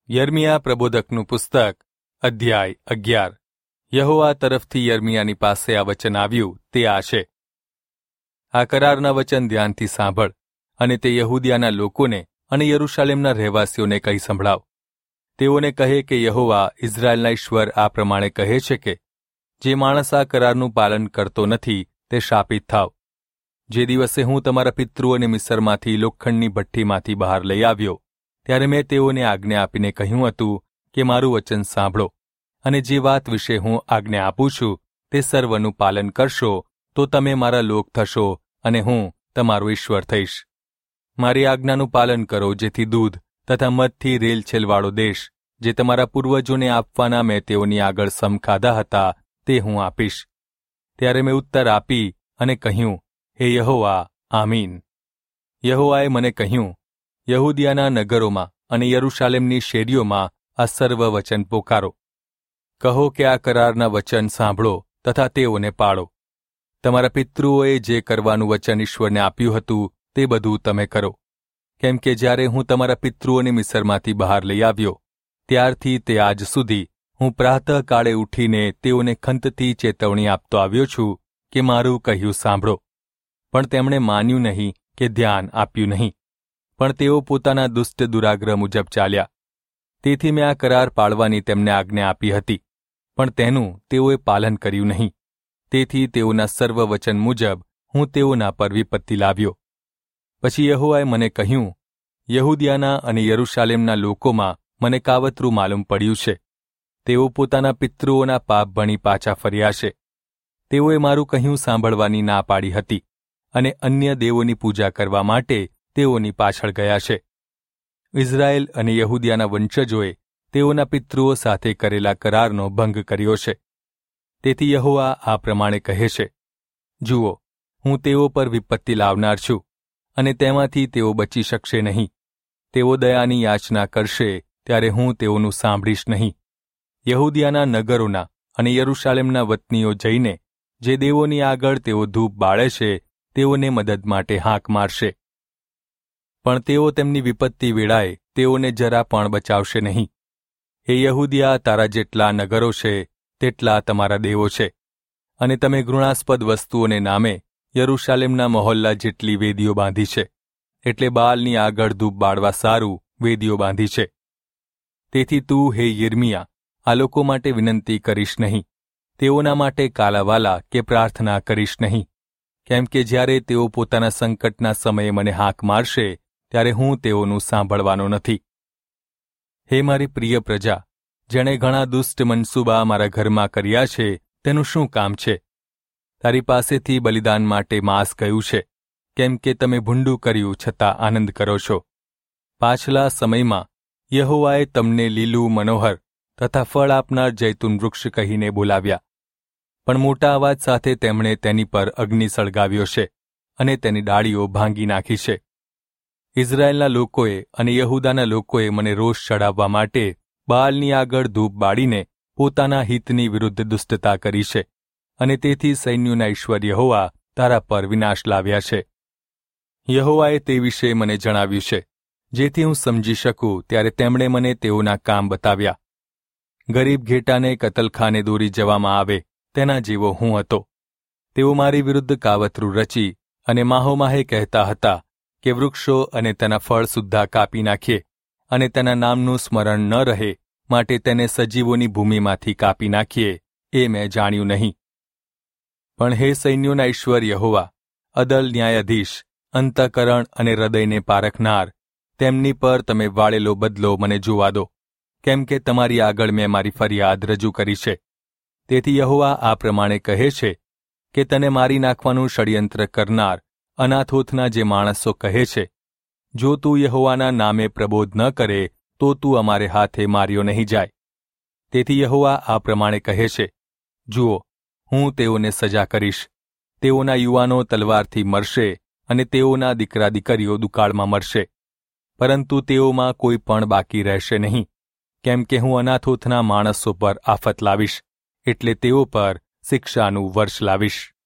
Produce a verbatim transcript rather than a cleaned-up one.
યર્મિયા પ્રબોધકનું પુસ્તક અધ્યાય અગિયાર. યહોવા તરફથી યર્મિયાની પાસે આ વચન આવ્યું તે આ છે: આ કરારના વચન ધ્યાનથી સાંભળ અને તે યહૂદિયાના લોકોને અને યરૂશાલેમના રહેવાસીઓને કહી સંભળાવ. તેઓને કહે કે યહોવા ઇઝરાયેલના ઈશ્વર આ પ્રમાણે કહે છે કે જે માણસ આ કરારનું પાલન કરતો નથી તે શાપિત થાવ. જે દિવસે હું તમારા પિતૃઓને મિસ્રમાંથી લોખંડની ભઠ્ઠીમાંથી બહાર લઈ આવ્યો ત્યારે મેં તેઓને આજ્ઞા આપીને કહ્યું હતું કે મારું વચન સાંભળો અને જે વાત વિશે હું આજ્ઞા આપું છું તે સર્વનું પાલન કરશો તો તમે મારા લોક થશો અને હું તમારો ઈશ્વર થઈશ. મારી આજ્ઞાનું પાલન કરો જેથી દૂધ તથા મધથી રેલછેલવાળો દેશ જે તમારા પૂર્વજોને આપવાના મેં તેઓની આગળ સમ ખાધા હતા તે હું આપીશ. ત્યારે મેં ઉત્તર આપી અને કહ્યું, હે યહોવા, આમીન. યહોવાએ મને કહ્યું, યહૂદિયાના નગરોમાં અને યરૂશાલેમની શેરીઓમાં આ સર્વ વચન પોકારો. કહો કે આ કરારના વચન સાંભળો તથા તેઓને પાળો. તમારા પિતૃઓએ જે કરવાનું વચન ઈશ્વરને આપ્યું હતું તે બધું તમે કરો. કેમ કે જ્યારે હું તમારા પિતૃઓને મિસ્રમાંથી બહાર લઈ આવ્યો ત્યારથી તે આજ સુધી હું પ્રાતઃકાળે ઉઠીને તેઓને ખંતથી ચેતવણી આપતો આવ્યો છું કે મારું કહ્યું સાંભળો. પણ તેમણે માન્યું નહીં કે ધ્યાન આપ્યું નહીં, પણ તેઓ પોતાના દુષ્ટ દુરાગ્રહ મુજબ ચાલ્યા. તેથી મેં આ કરાર પાળવાની તેમને આજ્ઞા આપી હતી, પણ તેનું તેઓએ પાલન કર્યું નહીં. તેથી તેઓના સર્વ વચન મુજબ હું તેઓના પર વિપત્તિ લાવ્યો. પછી યહોવાએ મને કહ્યું, યહૂદિયાના અને યરૂશાલેમના લોકોમાં મને કાવતરું માલુમ પડ્યું છે. તેઓ પોતાના પિતૃઓના પાપ ભણી પાછા ફર્યા છે. તેઓએ મારું કહ્યું સાંભળવાની ના પાડી હતી અને અન્ય દેવોની પૂજા કરવા માટે તેઓની પાછળ ગયા છે. ઇઝરાયેલ અને યહૂદિયાના વંશજોએ તેઓના પિતૃઓ સાથે કરેલા કરારનો ભંગ કર્યો છે. તેથી યહોવા આ પ્રમાણે કહે છે: જુઓ, હું તેઓ પર વિપત્તિ લાવનાર છું અને તેમાંથી તેઓ બચી શકશે નહીં. તેઓ દયાની યાચના કરશે ત્યારે હું તેઓનું સાંભળીશ નહીં. યહૂદિયાના નગરોના અને યરૂશાલેમના વતનીઓ જઈને જે દેવોની આગળ તેઓ ધૂપ બાળે છે તેઓને મદદ માટે હાંક મારશે. પણ તેઓ તેમની વિપત્તિ વેળાએ તેઓને જરા પણ બચાવશે નહીં. હે યહૂદિયા, તારા જેટલા નગરો છે તેટલા તમારા દેવો છે, અને તમે ઘૃણાસ્પદ વસ્તુઓને નામે યરૂશાલેમના મહોલ્લા જેટલી વેદીઓ બાંધી છે, એટલે બાલની આગળ ધૂપ બાળવા સારું વેદીઓ બાંધી છે. તેથી તું, હે યિર્મયાહ, આ લોકો માટે વિનંતી કરીશ નહીં, તેઓના માટે કાલાવાલા કે પ્રાર્થના કરીશ નહીં. કેમ કે જ્યારે તેઓ પોતાના સંકટના સમયે મને હાંક મારશે ત્યારે હું તેઓનું સાંભળવાનો નથી. હે મારી પ્રિય પ્રજા, જેણે ઘણા દુષ્ટ મનસૂબા મારા ઘરમાં કર્યા છે તેનું શું કામ છે? તારી પાસેથી બલિદાન માટે માંસ ગયું છે, કેમ કે તમે ભૂંડું કર્યું છતાં આનંદ કરો છો. પાછલા સમયમાં યહોવાએ તમને લીલું મનોહર તથા ફળ આપનાર જૈતુન વૃક્ષ કહીને બોલાવ્યા, પણ મોટા અવાજ સાથે તેમણે તેની પર અગ્નિ સળગાવ્યો છે અને તેની ડાળીઓ ભાંગી નાખી છે. ઇઝરાયેલના લોકોએ અને યહૂદાના લોકોએ મને રોષ ચડાવવા માટે બાલની આગળ ધૂપ બાળીને પોતાના હિતની વિરુદ્ધ દુષ્ટતા કરી છે, અને તેથી સૈન્યોના ઈશ્વર યહોવા તારા પર વિનાશ લાવ્યા છે. યહોવાએ તે વિશે મને જણાવ્યું છે. જેથી હું સમજી શકું ત્યારે તેમણે મને તેઓના કામ બતાવ્યા. ગરીબ ઘેટાને કતલખાને દોરી જવામાં આવે તેના જેવો હું હતો. તેઓ મારી વિરુદ્ધ કાવતરું રચી અને માહોમાહે કહેતા હતા કે વૃક્ષો અને તેના ફળ સુદ્ધા કાપી નાખીએ અને તેના નામનું સ્મરણ ન રહે માટે તેને સજીવોની ભૂમિમાંથી કાપી નાખીએ, એ મેં જાણ્યું નહીં. પણ હે સૈન્યોના ઈશ્વર યહોવા, અદલ ન્યાયાધીશ, અંતઃકરણ અને હૃદયને પારખનાર, તેમની પર તમે વાળેલો બદલો મને જોવા દો, કેમ કે તમારી આગળ મેં મારી ફરિયાદ રજૂ કરી છે. તેથી યહોવા આ પ્રમાણે કહે છે કે તને મારી નાખવાનું ષડયંત્ર કરનાર અનાથોથના જે માણસો કહે છે, જો તું યહોવાના નામે પ્રબોધ ન કરે તો તું અમારે હાથે માર્યો નહીં જાય. તેથી યહોવા આ પ્રમાણે કહે છે, જુઓ, હું તેઓને સજા કરીશ. તેઓના યુવાનો તલવારથી મરશે અને તેઓના દીકરા દીકરીઓ દુકાળમાં મરશે, પરંતુ તેઓમાં કોઈ પણ બાકી રહેશે નહીં. કેમ કે હું અનાથોથના માણસો પર આફત લાવીશ, એટલે તેઓ પર શિક્ષાનું વર્ષ લાવીશ.